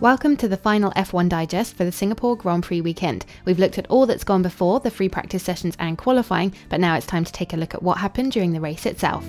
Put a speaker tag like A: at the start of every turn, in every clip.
A: Welcome to the final F1 digest for the Singapore Grand Prix weekend. We've looked at all that's gone before, the free practice sessions and qualifying, but now it's time to take a look at what happened during the race itself.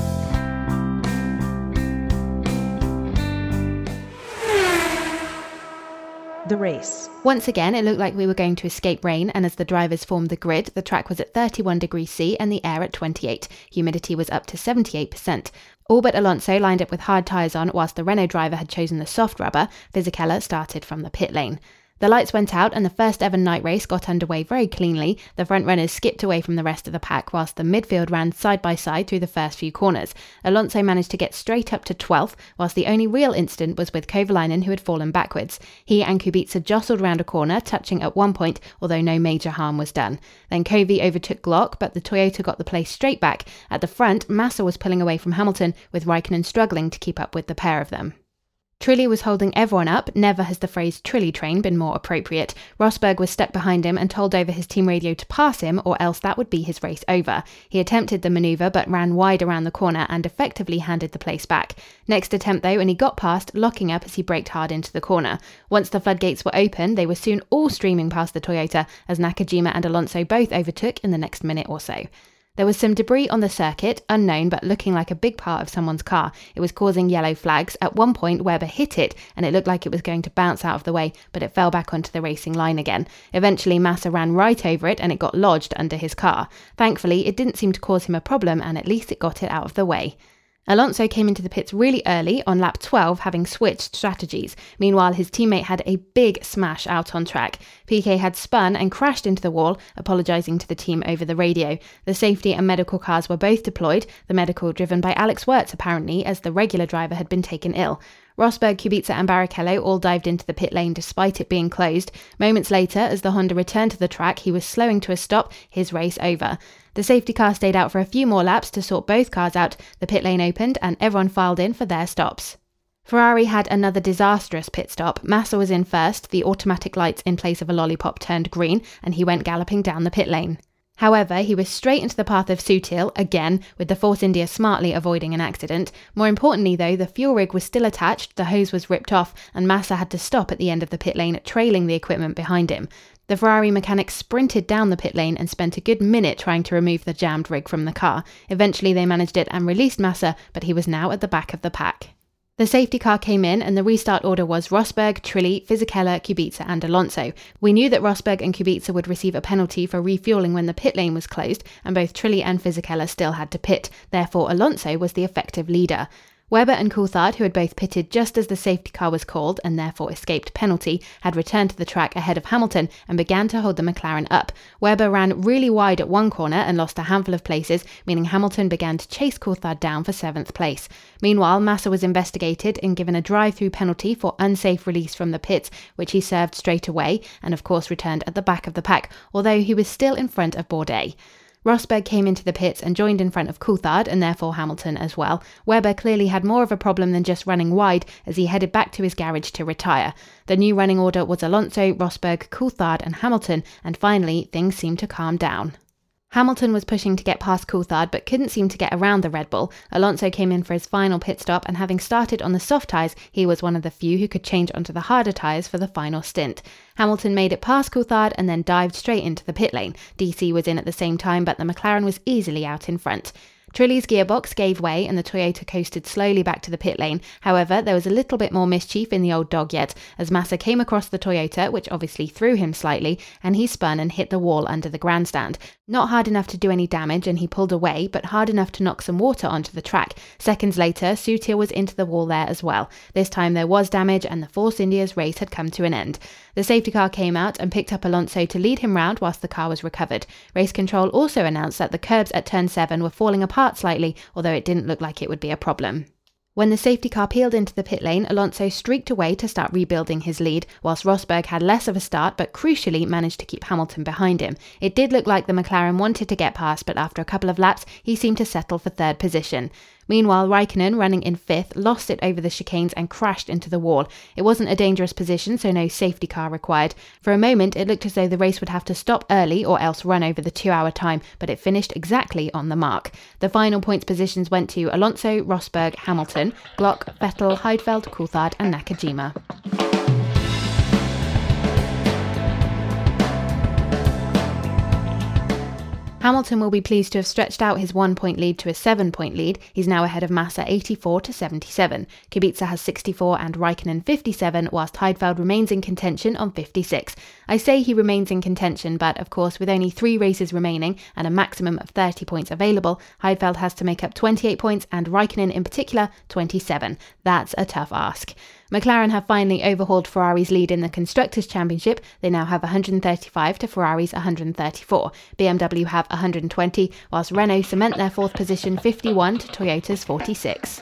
B: The race.
A: Once again, it looked like we were going to escape rain, and as the drivers formed the grid, the track was at 31 degrees C and the air at 28. Humidity was up to 78%. All but Alonso lined up with hard tyres on, whilst the Renault driver had chosen the soft rubber. Fisichella started from the pit lane. The lights went out and the first ever night race got underway very cleanly. The front runners skipped away from the rest of the pack whilst the midfield ran side by side through the first few corners. Alonso managed to get straight up to 12th, whilst the only real incident was with Kovalainen, who had fallen backwards. He and Kubica jostled round a corner, touching at one point, although no major harm was done. Then Kovi overtook Glock, but the Toyota got the place straight back. At the front, Massa was pulling away from Hamilton, with Raikkonen struggling to keep up with the pair of them. Trulli was holding everyone up. Never has the phrase Trulli train been more appropriate. Rosberg was stuck behind him and told over his team radio to pass him, or else that would be his race over. He attempted the manoeuvre but ran wide around the corner and effectively handed the place back. Next attempt though, and he got past, locking up as he braked hard into the corner. Once the floodgates were open, they were soon all streaming past the Toyota as Nakajima and Alonso both overtook in the next minute or so. There was some debris on the circuit, unknown but looking like a big part of someone's car. It was causing yellow flags. At one point, Webber hit it and it looked like it was going to bounce out of the way, but it fell back onto the racing line again. Eventually, Massa ran right over it and it got lodged under his car. Thankfully, it didn't seem to cause him a problem and at least it got it out of the way. Alonso came into the pits really early on lap 12, having switched strategies. Meanwhile, his teammate had a big smash out on track. Piquet had spun and crashed into the wall, apologising to the team over the radio. The safety and medical cars were both deployed, the medical driven by Alex Wirtz apparently, as the regular driver had been taken ill. Rosberg, Kubica and Barrichello all dived into the pit lane despite it being closed. Moments later, as the Honda returned to the track, he was slowing to a stop, his race over. The safety car stayed out for a few more laps to sort both cars out. The pit lane opened and everyone filed in for their stops. Ferrari had another disastrous pit stop. Massa was in first, the automatic lights in place of a lollipop turned green, and he went galloping down the pit lane. However, he was straight into the path of Sutil, again, with the Force India smartly avoiding an accident. More importantly though, the fuel rig was still attached, the hose was ripped off, and Massa had to stop at the end of the pit lane, trailing the equipment behind him. The Ferrari mechanic sprinted down the pit lane and spent a good minute trying to remove the jammed rig from the car. Eventually they managed it and released Massa, but he was now at the back of the pack. The safety car came in and the restart order was Rosberg, Trulli, Fisichella, Kubica and Alonso. We knew that Rosberg and Kubica would receive a penalty for refuelling when the pit lane was closed, and both Trulli and Fisichella still had to pit. Therefore, Alonso was the effective leader. Webber and Coulthard, who had both pitted just as the safety car was called and therefore escaped penalty, had returned to the track ahead of Hamilton and began to hold the McLaren up. Webber ran really wide at one corner and lost a handful of places, meaning Hamilton began to chase Coulthard down for 7th place. Meanwhile, Massa was investigated and given a drive-through penalty for unsafe release from the pits, which he served straight away and of course returned at the back of the pack, although he was still in front of Bourdais. Rosberg came into the pits and joined in front of Coulthard and therefore Hamilton as well. Webber clearly had more of a problem than just running wide as he headed back to his garage to retire. The new running order was Alonso, Rosberg, Coulthard and Hamilton, and finally things seemed to calm down. Hamilton was pushing to get past Coulthard but couldn't seem to get around the Red Bull. Alonso came in for his final pit stop and having started on the soft tyres, he was one of the few who could change onto the harder tyres for the final stint. Hamilton made it past Coulthard and then dived straight into the pit lane. DC was in at the same time but the McLaren was easily out in front. Trulli's gearbox gave way and the Toyota coasted slowly back to the pit lane. However, there was a little bit more mischief in the old dog yet, as Massa came across the Toyota, which obviously threw him slightly, and he spun and hit the wall under the grandstand. Not hard enough to do any damage and he pulled away, but hard enough to knock some water onto the track. Seconds later, Sutil was into the wall there as well. This time there was damage and the Force India's race had come to an end. The safety car came out and picked up Alonso to lead him round whilst the car was recovered. Race control also announced that the curbs at turn 7 were falling apart slightly, although it didn't look like it would be a problem. When the safety car peeled into the pit lane, Alonso streaked away to start rebuilding his lead, whilst Rosberg had less of a start but crucially managed to keep Hamilton behind him. It did look like the McLaren wanted to get past, but after a couple of laps, he seemed to settle for 3rd position. Meanwhile, Raikkonen, running in 5th, lost it over the chicanes and crashed into the wall. It wasn't a dangerous position, so no safety car required. For a moment, it looked as though the race would have to stop early or else run over the 2-hour time, but it finished exactly on the mark. The final points positions went to Alonso, Rosberg, Hamilton, Glock, Vettel, Heidfeld, Coulthard and Nakajima. Hamilton will be pleased to have stretched out his 1-point lead to a 7-point lead. He's now ahead of Massa 84 to 77. Kubica has 64 and Raikkonen 57, whilst Heidfeld remains in contention on 56. I say he remains in contention, but of course with only 3 races remaining and a maximum of 30 points available, Heidfeld has to make up 28 points and Raikkonen in particular 27. That's a tough ask. McLaren have finally overhauled Ferrari's lead in the Constructors' Championship. They now have 135 to Ferrari's 134. BMW have 120, whilst Renault cement their 4th position 51 to Toyota's 46.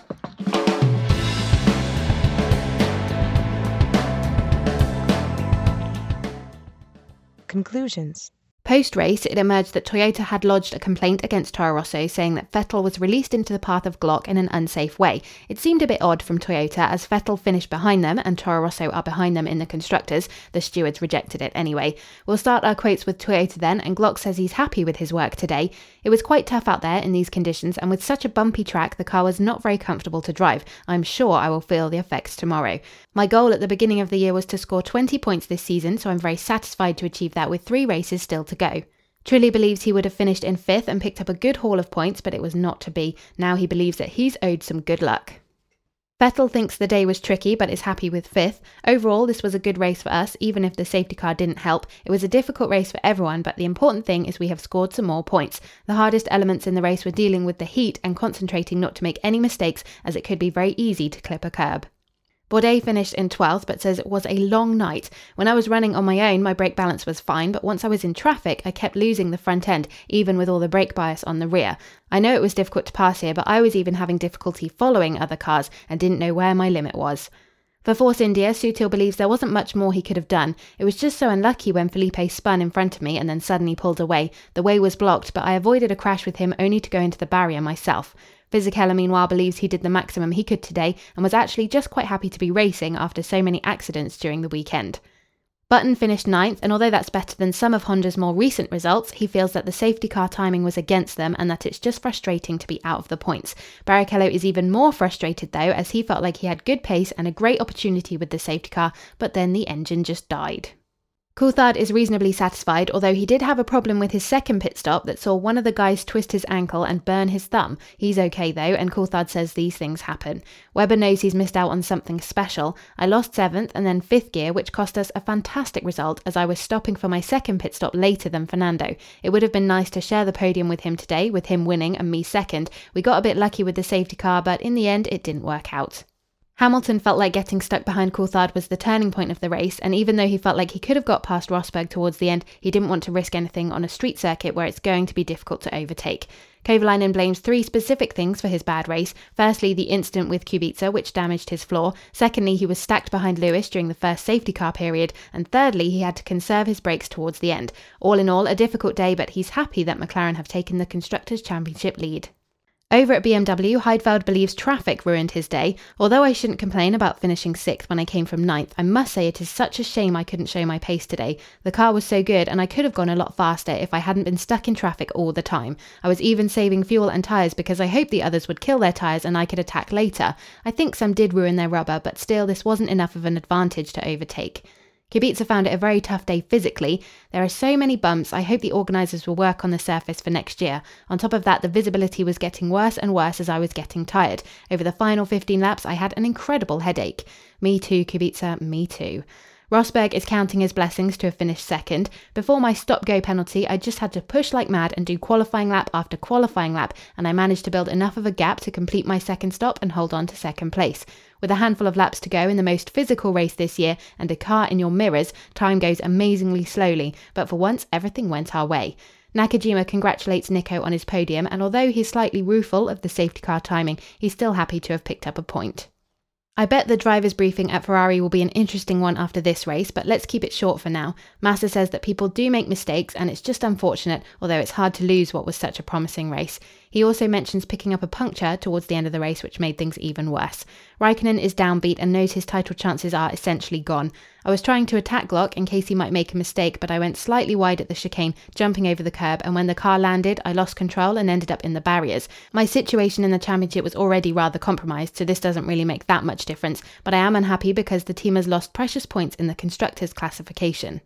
B: Conclusions.
A: Post-race, it emerged that Toyota had lodged a complaint against Toro Rosso saying that Vettel was released into the path of Glock in an unsafe way. It seemed a bit odd from Toyota as Vettel finished behind them and Toro Rosso are behind them in the Constructors. The stewards rejected it anyway. We'll start our quotes with Toyota then, and Glock says he's happy with his work today. It was quite tough out there in these conditions, and with such a bumpy track, the car was not very comfortable to drive. I'm sure I will feel the effects tomorrow. My goal at the beginning of the year was to score 20 points this season, so I'm very satisfied to achieve that with 3 races still to go. Trulli believes he would have finished in 5th and picked up a good haul of points, but it was not to be. Now he believes that he's owed some good luck. Vettel thinks the day was tricky but is happy with 5th. Overall, this was a good race for us, even if the safety car didn't help. It was a difficult race for everyone, but the important thing is we have scored some more points. The hardest elements in the race were dealing with the heat and concentrating not to make any mistakes, as it could be very easy to clip a curb. Bourdais finished in 12th but says it was a long night. When I was running on my own, my brake balance was fine, but once I was in traffic, I kept losing the front end, even with all the brake bias on the rear. I know it was difficult to pass here, but I was even having difficulty following other cars and didn't know where my limit was. For Force India, Sutil believes there wasn't much more he could have done. It was just so unlucky when Felipe spun in front of me and then suddenly pulled away. The way was blocked, but I avoided a crash with him only to go into the barrier myself. Fisichella, meanwhile, believes he did the maximum he could today and was actually just quite happy to be racing after so many accidents during the weekend. Button finished 9th, and although that's better than some of Honda's more recent results, he feels that the safety car timing was against them and that it's just frustrating to be out of the points. Barrichello is even more frustrated though, as he felt like he had good pace and a great opportunity with the safety car, but then the engine just died. Coulthard is reasonably satisfied, although he did have a problem with his second pit stop that saw one of the guys twist his ankle and burn his thumb. He's okay though, and Coulthard says these things happen. Webber knows he's missed out on something special. I lost 7th and then 5th gear, which cost us a fantastic result as I was stopping for my second pit stop later than Fernando. It would have been nice to share the podium with him today, with him winning and me second. We got a bit lucky with the safety car, but in the end it didn't work out. Hamilton felt like getting stuck behind Coulthard was the turning point of the race, and even though he felt like he could have got past Rosberg towards the end, he didn't want to risk anything on a street circuit where it's going to be difficult to overtake. Kovalainen blames 3 specific things for his bad race. Firstly, the incident with Kubica, which damaged his floor. Secondly, he was stacked behind Lewis during the first safety car period. And thirdly, he had to conserve his brakes towards the end. All in all, a difficult day, but he's happy that McLaren have taken the Constructors' Championship lead. Over at BMW, Heidfeld believes traffic ruined his day. Although I shouldn't complain about finishing 6th when I came from 9th, I must say it is such a shame I couldn't show my pace today. The car was so good and I could have gone a lot faster if I hadn't been stuck in traffic all the time. I was even saving fuel and tyres because I hoped the others would kill their tyres and I could attack later. I think some did ruin their rubber, but still this wasn't enough of an advantage to overtake. Kubica found it a very tough day physically. There are so many bumps, I hope the organisers will work on the surface for next year. On top of that, the visibility was getting worse and worse as I was getting tired. Over the final 15 laps, I had an incredible headache. Me too, Kubica, me too. Rosberg is counting his blessings to have finished second. Before my stop-go penalty, I just had to push like mad and do qualifying lap after qualifying lap, and I managed to build enough of a gap to complete my second stop and hold on to second place. With a handful of laps to go in the most physical race this year and a car in your mirrors, time goes amazingly slowly, but for once everything went our way. Nakajima congratulates Nico on his podium, and although he's slightly rueful of the safety car timing, he's still happy to have picked up a point. I bet the driver's briefing at Ferrari will be an interesting one after this race, but let's keep it short for now. Massa says that people do make mistakes and it's just unfortunate, although it's hard to lose what was such a promising race. He also mentions picking up a puncture towards the end of the race, which made things even worse. Raikkonen is downbeat and knows his title chances are essentially gone. I was trying to attack Glock in case he might make a mistake, but I went slightly wide at the chicane, jumping over the curb, and when the car landed, I lost control and ended up in the barriers. My situation in the championship was already rather compromised, so this doesn't really make that much difference, but I am unhappy because the team has lost precious points in the Constructors' classification.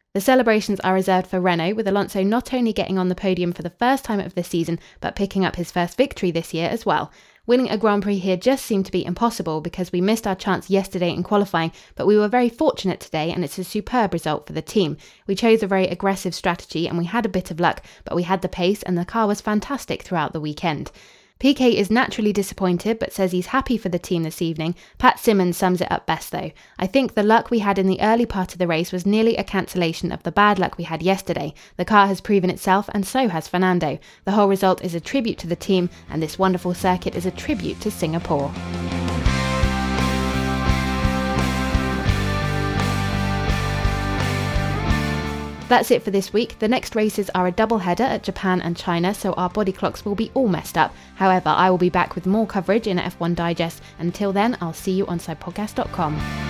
A: The celebrations are reserved for Renault, with Alonso not only getting on the podium for the first time of the season, but picking up his first victory this year as well. Winning a Grand Prix here just seemed to be impossible because we missed our chance yesterday in qualifying, but we were very fortunate today and it's a superb result for the team. We chose a very aggressive strategy and we had a bit of luck, but we had the pace and the car was fantastic throughout the weekend. Piquet is naturally disappointed but says he's happy for the team this evening. Pat Simmons sums it up best though. I think the luck we had in the early part of the race was nearly a cancellation of the bad luck we had yesterday. The car has proven itself and so has Fernando. The whole result is a tribute to the team and this wonderful circuit is a tribute to Singapore. That's it for this week. The next races are a double-header at Japan and China, so our body clocks will be all messed up. However, I will be back with more coverage in F1 Digest. Until then, I'll see you on sidepodcast.com.